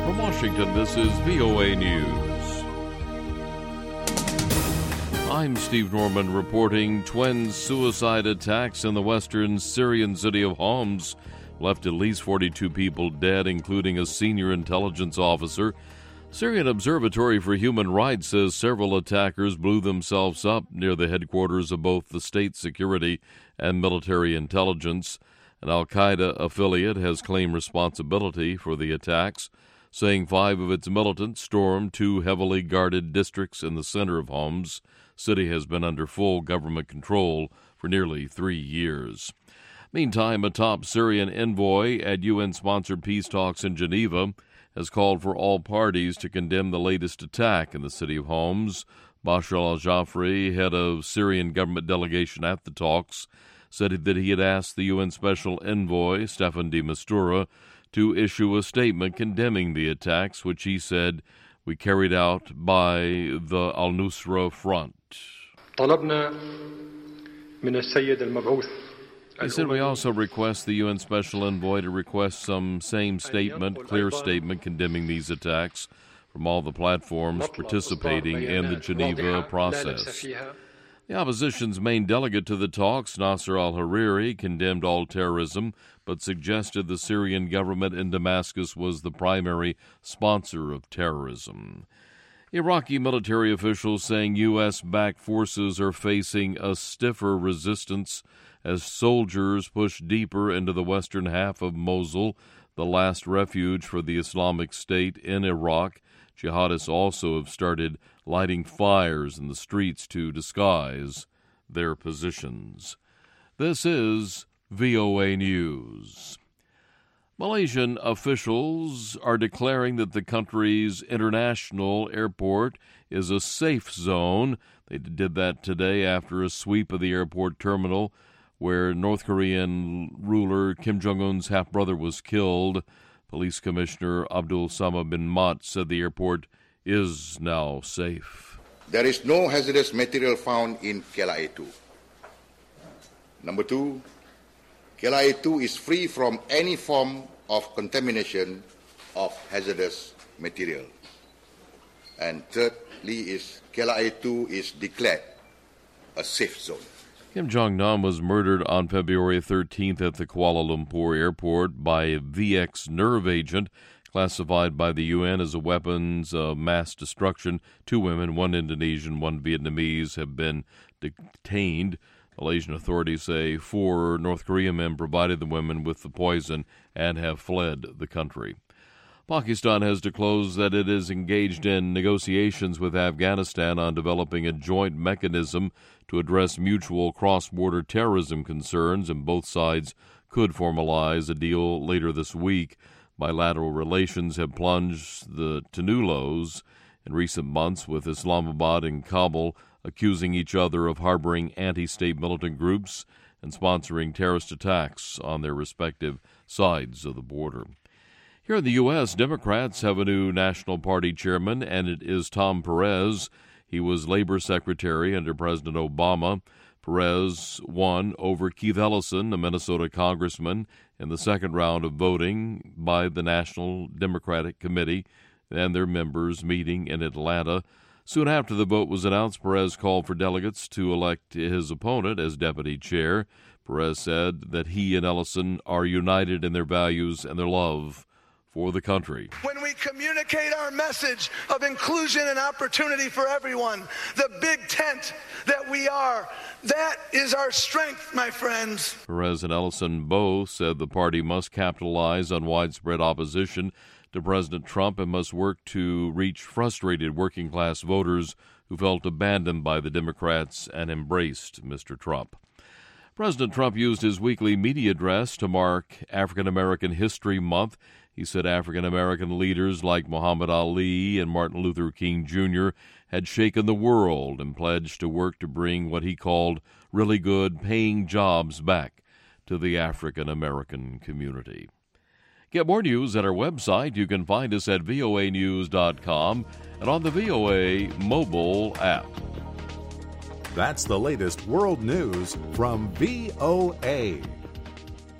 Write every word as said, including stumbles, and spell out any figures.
From Washington, this is V O A News. I'm Steve Norman reporting twin suicide attacks in the western Syrian city of Homs left at least forty-two people dead, including a senior intelligence officer. Syrian Observatory for Human Rights says several attackers blew themselves up near the headquarters of both the state security and military intelligence. An al-Qaeda affiliate has claimed responsibility for the attacks, saying five of its militants stormed two heavily guarded districts in the center of Homs. City has been under full government control for nearly three years. Meantime, a top Syrian envoy at U N-sponsored peace talks in Geneva has called for all parties to condemn the latest attack in the city of Homs. Bashar al-Jafri, head of Syrian government delegation at the talks, said that he had asked the U N Special Envoy, Staffan de Mistura, to issue a statement condemning the attacks, which he said we carried out by the al-Nusra Front. He said we also request the U N Special Envoy to request some same statement, clear statement condemning these attacks from all the platforms participating in the Geneva process. The opposition's main delegate to the talks, Nasser al-Hariri, condemned all terrorism, but suggested the Syrian government in Damascus was the primary sponsor of terrorism. Iraqi military officials saying U S-backed forces are facing a stiffer resistance as soldiers push deeper into the western half of Mosul, the last refuge for the Islamic State in Iraq. Jihadists also have started lighting fires in the streets to disguise their positions. This is V O A News. Malaysian officials are declaring that the country's international airport is a safe zone. They did that today after a sweep of the airport terminal where North Korean ruler Kim Jong-un's half-brother was killed. Police Commissioner Abdul Samad bin Mat said the airport is now safe. There is no hazardous material found in Kela A two. Number two, Kela A two is free from any form of contamination of hazardous material. And thirdly is Kela A two is declared a safe zone. Kim Jong-nam was murdered on February thirteenth at the Kuala Lumpur airport by a V X nerve agent classified by the U N as a weapons of mass destruction. Two women, one Indonesian, one Vietnamese, have been detained. Malaysian authorities say four North Korean men provided the women with the poison and have fled the country. Pakistan has disclosed that it is engaged in negotiations with Afghanistan on developing a joint mechanism to address mutual cross-border terrorism concerns, and both sides could formalize a deal later this week. Bilateral relations have plunged the, to new lows in recent months, with Islamabad and Kabul accusing each other of harboring anti-state militant groups and sponsoring terrorist attacks on their respective sides of the border. Here in the U S, Democrats have a new National Party chairman, and it is Tom Perez. He was Labor Secretary under President Obama. Perez won over Keith Ellison, a Minnesota congressman, in the second round of voting by the National Democratic Committee and their members meeting in Atlanta. Soon after the vote was announced, Perez called for delegates to elect his opponent as deputy chair. Perez said that he and Ellison are united in their values and their love for the country. When we communicate our message of inclusion and opportunity for everyone, the big tent that we are, that is our strength, my friends. Perez and Ellison both said the party must capitalize on widespread opposition to President Trump and must work to reach frustrated working-class voters who felt abandoned by the Democrats and embraced Mister Trump. President Trump used his weekly media address to mark African American History Month. He said African American leaders like Muhammad Ali and Martin Luther King Junior had shaken the world and pledged to work to bring what he called really good paying jobs back to the African American community. Get more news at our website. You can find us at V O A news dot com and on the V O A mobile app. That's the latest world news from V O A.